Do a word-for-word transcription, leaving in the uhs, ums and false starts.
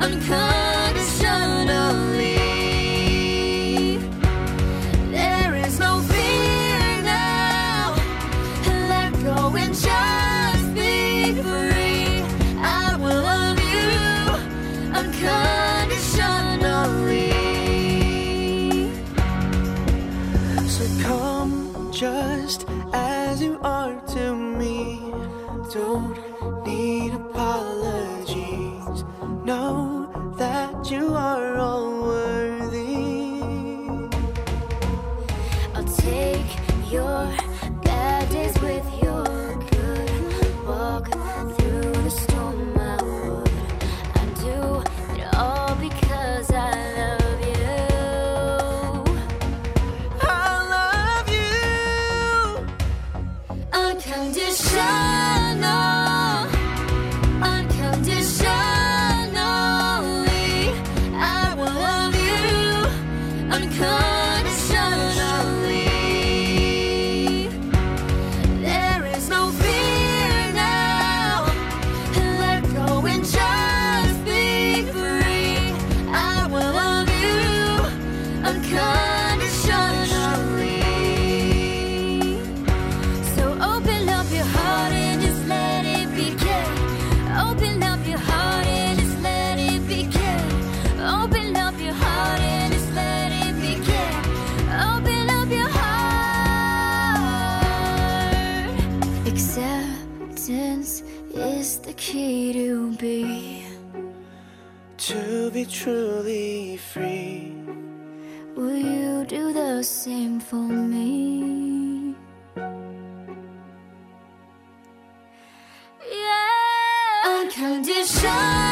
unconditionally. There is no fear now. Let go and just be free. I will love you unconditionally. So come just as you are to me. Don't need apologies. Know that you are all worthy. I'll take your bad days with your good. Walk through the storm I would. I do it all because I love you. I love you Unconditional, unconditionally. I will love you unconditionally. There is no fear now. Let go and just be free. I will love you unconditionally. So open up your heart and just let it begin. Open up your heart and just let it begin. Open up your heart and just let it begin. Open up your heart. Acceptance is the key to be. to be truly free. Will you do the same for me? Yeah. Unconditional.